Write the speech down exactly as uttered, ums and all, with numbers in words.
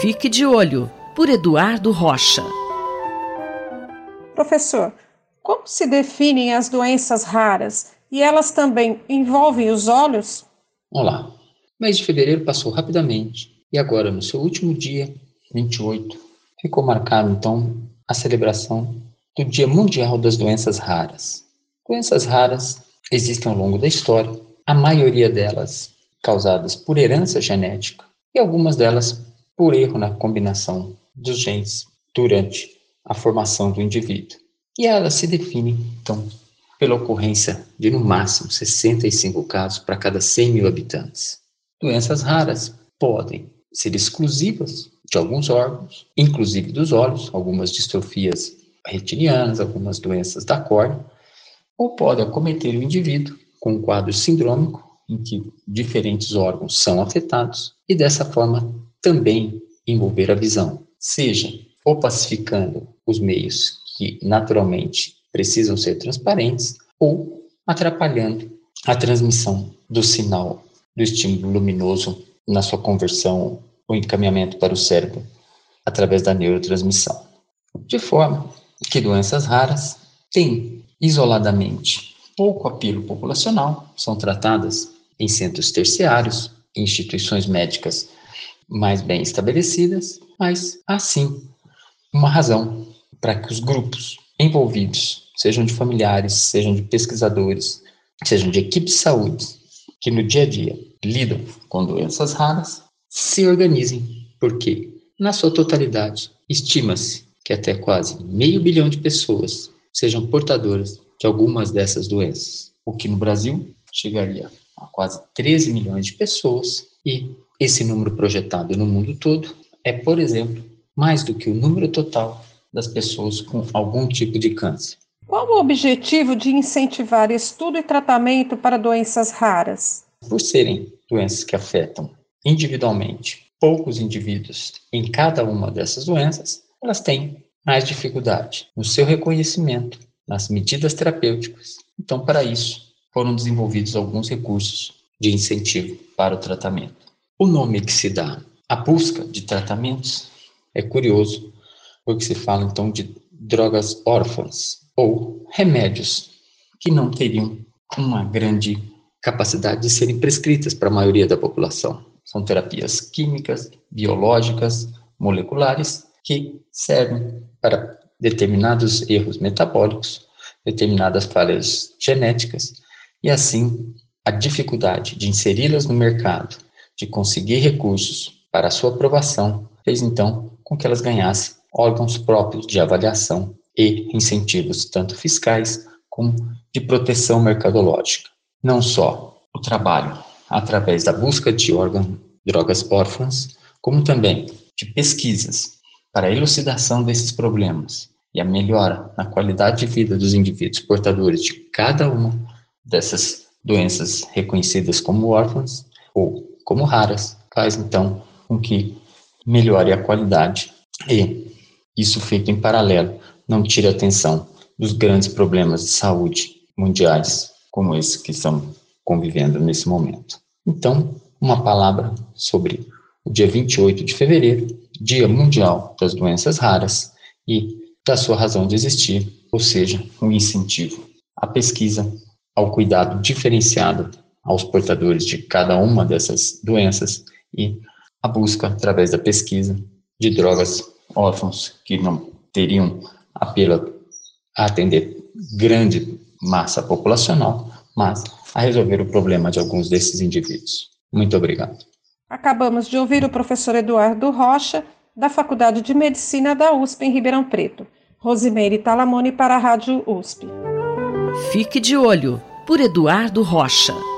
Fique de Olho, por Eduardo Rocha. Professor, como se definem as doenças raras e elas também envolvem os olhos? Olá, o mês de fevereiro passou rapidamente e agora, no seu último dia, vinte e oito, ficou marcado então a celebração do Dia Mundial das Doenças Raras. Doenças raras existem ao longo da história, a maioria delas causadas por herança genética e algumas delas por erro na combinação dos genes durante a formação do indivíduo. E elas se definem, então, pela ocorrência de, no máximo, sessenta e cinco casos para cada cem mil habitantes. Doenças raras podem ser exclusivas de alguns órgãos, inclusive dos olhos, algumas distrofias retinianas, algumas doenças da córnea, ou podem acometer o indivíduo com um quadro sindrômico, em que diferentes órgãos são afetados, e dessa forma também envolver a visão, seja opacificando os meios que naturalmente precisam ser transparentes ou atrapalhando a transmissão do sinal do estímulo luminoso na sua conversão ou encaminhamento para o cérebro através da neurotransmissão. De forma que doenças raras têm isoladamente pouco apelo populacional, são tratadas em centros terciários, em instituições médicas mais bem estabelecidas, mas há sim uma razão para que os grupos envolvidos, sejam de familiares, sejam de pesquisadores, sejam de equipes de saúde, que no dia a dia lidam com doenças raras, se organizem, porque, na sua totalidade, estima-se que até quase meio bilhão de pessoas sejam portadoras de algumas dessas doenças, o que no Brasil chegaria a quase treze milhões de pessoas, e esse número projetado no mundo todo é, por exemplo, mais do que o número total das pessoas com algum tipo de câncer. Qual o objetivo de incentivar estudo e tratamento para doenças raras? Por serem doenças que afetam individualmente poucos indivíduos em cada uma dessas doenças, elas têm mais dificuldade no seu reconhecimento, nas medidas terapêuticas. Então, para isso, foram desenvolvidos alguns recursos de incentivo para o tratamento. O nome que se dá à busca de tratamentos é curioso, porque se fala então de drogas órfãs, ou remédios que não teriam uma grande capacidade de serem prescritas para a maioria da população. São terapias químicas, biológicas, moleculares, que servem para determinados erros metabólicos, determinadas falhas genéticas, e assim a dificuldade de inseri-las no mercado, de conseguir recursos para a sua aprovação, fez então com que elas ganhassem órgãos próprios de avaliação e incentivos tanto fiscais como de proteção mercadológica. Não só o trabalho através da busca de órgãos, drogas órfãs, como também de pesquisas para a elucidação desses problemas e a melhora na qualidade de vida dos indivíduos portadores de cada uma dessas doenças reconhecidas como órfãs ou como raras, faz então com que melhore a qualidade e isso feito em paralelo não tire a atenção dos grandes problemas de saúde mundiais como esse que estamos convivendo nesse momento. Então, uma palavra sobre o dia vinte e oito de fevereiro, Dia Mundial das Doenças Raras e da sua razão de existir, ou seja, um incentivo à pesquisa, ao cuidado diferenciado aos portadores de cada uma dessas doenças e a busca, através da pesquisa, de drogas órfãos que não teriam apelo a atender grande massa populacional, mas a resolver o problema de alguns desses indivíduos. Muito obrigado. Acabamos de ouvir o professor Eduardo Rocha, da Faculdade de Medicina da U S P em Ribeirão Preto. Rosimeire Talamone para a Rádio U S P. Fique de Olho, por Eduardo Rocha.